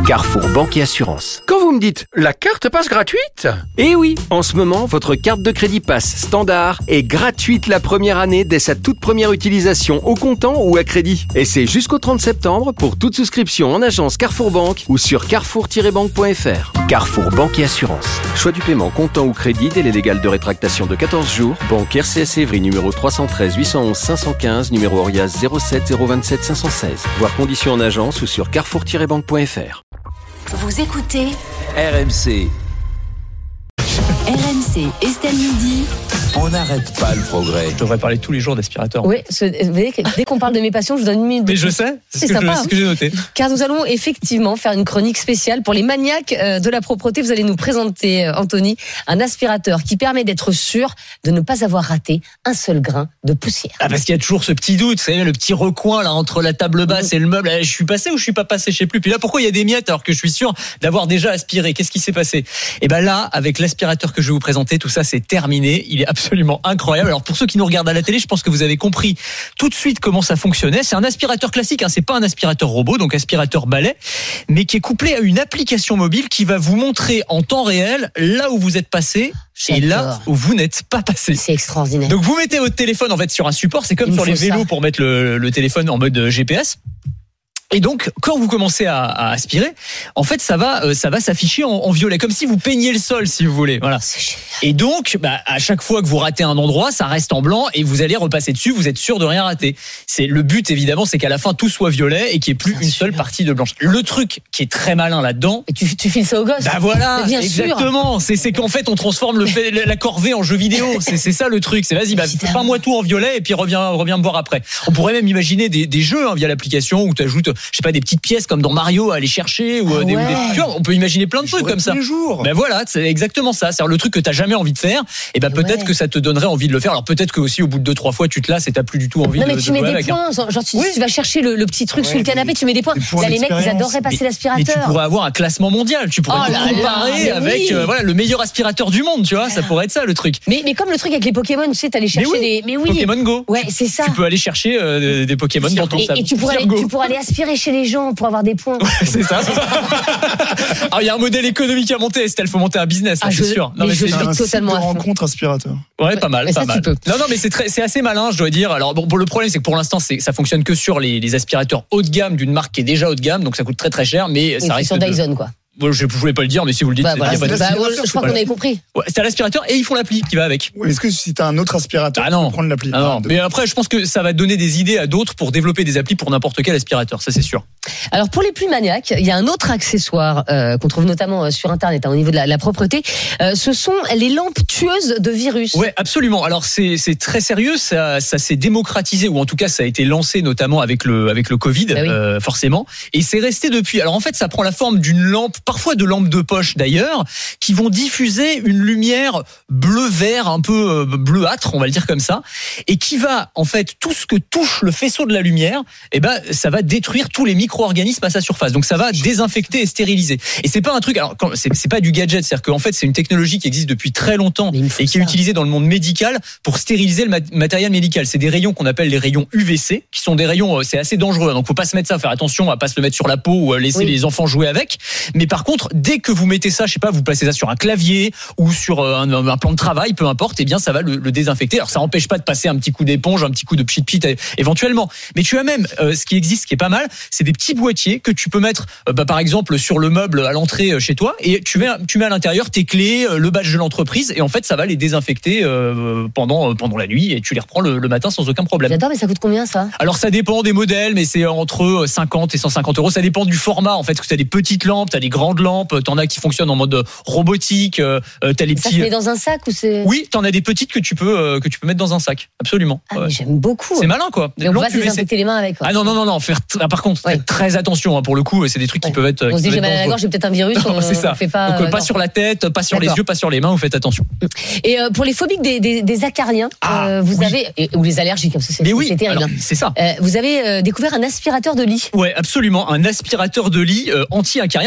Carrefour Banque et Assurance. Quand vous me dites « la carte passe gratuite ?» Eh oui, en ce moment, votre carte de crédit passe standard est gratuite la première année dès sa toute première utilisation au comptant ou à crédit. Et c'est jusqu'au 30 septembre pour toute souscription en agence Carrefour Banque ou sur carrefour-banque.fr. Carrefour Banque et Assurance. Choix du paiement comptant ou crédit, délai légal de rétractation de 14 jours. Banque RCS Évry numéro 313 811 515, numéro Orias 07 027 516. Voir conditions en agence ou sur carrefour-banque.fr. Vous écoutez RMC. RMC Estelle Midi. On n'arrête pas le progrès. Je devrais parler tous les jours d'aspirateur. Oui, vous voyez, dès qu'on parle de mes passions, je vous donne une minute. Mais je sais, c'est ce que j'ai noté. Car nous allons effectivement faire une chronique spéciale pour les maniaques de la propreté. Vous allez nous présenter, Anthony, un aspirateur qui permet d'être sûr de ne pas avoir raté un seul grain de poussière. Ah, parce qu'il y a toujours ce petit doute, vous savez, le petit recoin là entre la table basse et le meuble. Je suis passé ou je suis pas passé, je sais plus. Puis là, pourquoi il y a des miettes alors que je suis sûr d'avoir déjà aspiré? Qu'est-ce qui s'est passé? Et ben là, avec l'aspirateur que je vais vous présenter, tout ça c'est terminé. Il est absolument incroyable. Alors pour ceux qui nous regardent à la télé, je pense que vous avez compris tout de suite comment ça fonctionnait. C'est un aspirateur classique, c'est pas un aspirateur robot, donc aspirateur balai, mais qui est couplé à une application mobile qui va vous montrer en temps réel là où vous êtes passé et là où vous n'êtes pas passé. C'est extraordinaire. Donc vous mettez votre téléphone en fait sur un support, c'est comme sur les vélos pour mettre le téléphone en mode GPS. Et donc, quand vous commencez à aspirer, en fait, ça va s'afficher en violet, comme si vous peigniez le sol, si vous voulez. Voilà. Et donc, à chaque fois que vous ratez un endroit, ça reste en blanc et vous allez repasser dessus. Vous êtes sûr de rien rater. C'est le but, évidemment, c'est qu'à la fin tout soit violet et qu'il n'y ait plus une seule partie de blanche. Le truc qui est très malin là-dedans. Et tu files ça aux gosses. Voilà, bien exactement. Sûr. C'est qu'en fait, on transforme la corvée en jeu vidéo. C'est ça le truc. C'est vas-y, peins-moi tout en violet et puis reviens me voir après. On pourrait même imaginer des jeux via l'application où tu ajoutes, je sais pas, des petites pièces comme dans Mario à aller chercher ou tu vois, on peut imaginer plein de trucs comme ça. Ben voilà, c'est exactement ça. C'est le truc que t'as jamais envie de faire. Et peut-être que ça te donnerait envie de le faire. Alors peut-être que aussi au bout de 2-3 fois tu te lasses et t'as plus du tout envie de. Non mais tu mets des points. Genre tu vas chercher le petit truc sous le canapé, tu mets des points. Là les mecs ils adoreraient passer l'aspirateur. Mais tu pourrais avoir un classement mondial. Tu pourrais comparer avec le meilleur aspirateur du monde. Tu vois, ça pourrait être ça le truc. Mais comme le truc avec les Pokémon, tu sais, t'allais chercher des. Mais oui. Pokémon Go. Ouais, c'est ça. Tu peux aller chercher des Pokémon dans ton salon. Et tu pourrais aller aspirer chez les gens pour avoir des points. C'est ça. Alors il y a un modèle économique à monter, Estelle, faut monter un business, c'est sûr. Non mais je suis totalement à fond. Rencontre aspirateur. Ouais, pas mal, pas mal. Non mais c'est assez malin, je dois dire. Alors bon, le problème c'est que pour l'instant ça fonctionne que sur les aspirateurs haut de gamme d'une marque qui est déjà haut de gamme, donc ça coûte très très cher, mais ça reste sur Dyson quoi. Je voulais pas le dire, mais si vous le dites, je crois qu'on avait compris. Ouais, c'est à l'aspirateur et ils font l'appli qui va avec. Oui, est-ce que si t'as un autre aspirateur, tu peux prendre l'appli? Non. Mais après, je pense que ça va donner des idées à d'autres pour développer des applis pour n'importe quel aspirateur, ça c'est sûr. Alors pour les plus maniaques, il y a un autre accessoire qu'on trouve notamment sur Internet au niveau de la propreté. Ce sont les lampes tueuses de virus. Ouais, absolument. Alors c'est très sérieux, ça s'est démocratisé ou en tout cas ça a été lancé notamment avec le Covid, forcément. Et c'est resté depuis. Alors en fait, ça prend la forme d'une lampe, parfois de lampes de poche d'ailleurs, qui vont diffuser une lumière bleu-vert, un peu bleuâtre, on va le dire comme ça, et qui va en fait tout ce que touche le faisceau de la lumière, ça va détruire tous les micro-organismes à sa surface. Donc ça va désinfecter et stériliser. Et c'est pas un truc, alors c'est pas du gadget, c'est-à-dire qu'en fait c'est une technologie qui existe depuis très longtemps et qui est utilisée dans le monde médical pour stériliser le matériel médical. C'est des rayons qu'on appelle les rayons UVC, qui sont des rayons, c'est assez dangereux. Donc faut pas se mettre ça, faire attention à pas se le mettre sur la peau ou laisser les enfants jouer avec. Mais par contre, dès que vous mettez ça, je sais pas, vous placez ça sur un clavier ou sur un plan de travail, peu importe, ça va le désinfecter. Alors ça empêche pas de passer un petit coup d'éponge, un petit coup de pchit-pchit éventuellement. Mais tu as même ce qui existe, ce qui est pas mal, c'est des petits boîtiers que tu peux mettre, par exemple, sur le meuble à l'entrée chez toi, et tu mets à l'intérieur tes clés, le badge de l'entreprise, et en fait ça va les désinfecter pendant la nuit, et tu les reprends le matin sans aucun problème. J'adore, mais ça coûte combien ça? Alors ça dépend des modèles, mais c'est entre 50 et 150 euros. Ça dépend du format en fait, parce que tu as des petites lampes, tu as des grandes lampes, t'en as qui fonctionnent en mode robotique, t'as les petits. Ça se met dans un sac ou c'est? Oui, t'en as des petites que tu peux mettre dans un sac, absolument. Ah, mais j'aime beaucoup. C'est malin quoi. Et on va se désinfecter les mains avec. Quoi. Ah non, par contre, faites très attention pour le coup, c'est des trucs qui peuvent être. On se dit j'ai mal à la gorge, j'ai peut-être un virus. C'est ça. Fait pas. Donc pas sur la tête, pas sur les yeux, pas sur les mains, vous faites attention. Et pour les phobiques des acariens, vous avez ou les allergiques, comme ça c'est terrible. Alors, c'est ça. Vous avez découvert un aspirateur de lit. Ouais, absolument, un aspirateur de lit anti-acarien. Faut savoir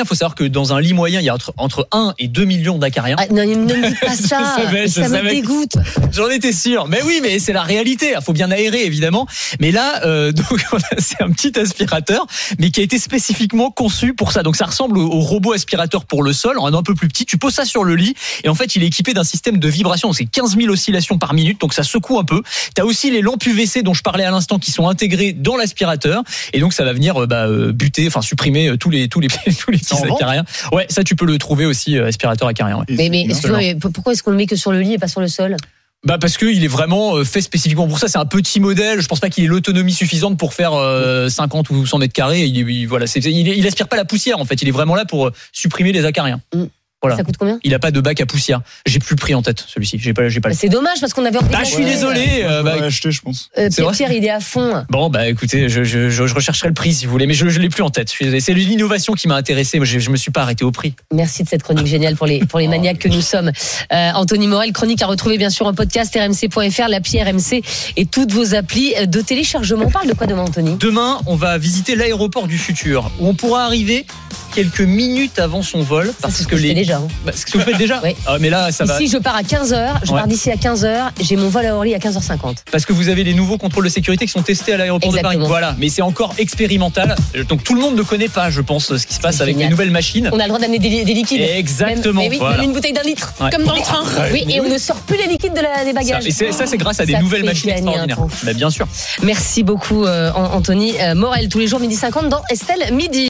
que dans un lit moyen, il y a entre 1 et 2 millions d'acariens. Ah, non, ne me dites pas ça. Ça me dégoûte. J'en étais sûr. Mais oui, mais c'est la réalité. Il faut bien aérer, évidemment. Mais là, donc, c'est un petit aspirateur, mais qui a été spécifiquement conçu pour ça. Donc, ça ressemble au robot aspirateur pour le sol, un peu plus petit. Tu poses ça sur le lit et en fait, il est équipé d'un système de vibration. C'est 15 000 oscillations par minute, donc ça secoue un peu. T'as aussi les lampes UVC dont je parlais à l'instant qui sont intégrées dans l'aspirateur et donc ça va venir supprimer tous les petits acariens. Ouais, ça tu peux le trouver aussi aspirateur acarien. Ouais. Mais excuse-moi, pourquoi est-ce qu'on le met que sur le lit et pas sur le sol ? Parce qu'il est vraiment fait spécifiquement pour ça. C'est un petit modèle. Je pense pas qu'il ait l'autonomie suffisante pour faire 50 ou 100 mètres carrés. Il aspire pas la poussière en fait. Il est vraiment là pour supprimer les acariens. Voilà. Ça coûte combien ? Il a pas de bac à poussière. J'ai plus le prix en tête, celui-ci. J'ai pas. C'est dommage parce qu'on avait envie. Je suis désolé. Acheter, je pense. Pierre, il est à fond. Bon, écoutez, je rechercherai le prix si vous voulez, mais je l'ai plus en tête. Je suis désolé. C'est l'innovation qui m'a intéressé. Moi, je me suis pas arrêté au prix. Merci de cette chronique géniale pour les maniaques que nous sommes. Anthony Morel, chronique à retrouver bien sûr en podcast rmc.fr, l'appli RMC et toutes vos applis de téléchargement. On parle de quoi demain, Anthony ? Demain, on va visiter l'aéroport du futur où on pourra arriver quelques minutes avant son vol parce que déjà. C'est ce que vous faites déjà. Oui. Mais là, ça va. Ici, je pars à 15h. Je pars d'ici à 15h. J'ai mon vol à Orly à 15h50. Parce que vous avez les nouveaux contrôles de sécurité qui sont testés à l'aéroport de Paris. Voilà. Mais c'est encore expérimental. Donc tout le monde ne connaît pas, je pense, ce qui se passe avec les nouvelles machines. On a le droit d'amener des liquides. Exactement. Même une bouteille d'un litre. Ouais. Comme dans les trains. Oui, et on ne sort plus les liquides des bagages. Ça, c'est grâce à des nouvelles machines extraordinaires. Bien sûr. Merci beaucoup, Anthony Morel. Tous les jours, 12h50 dans Estelle Midi.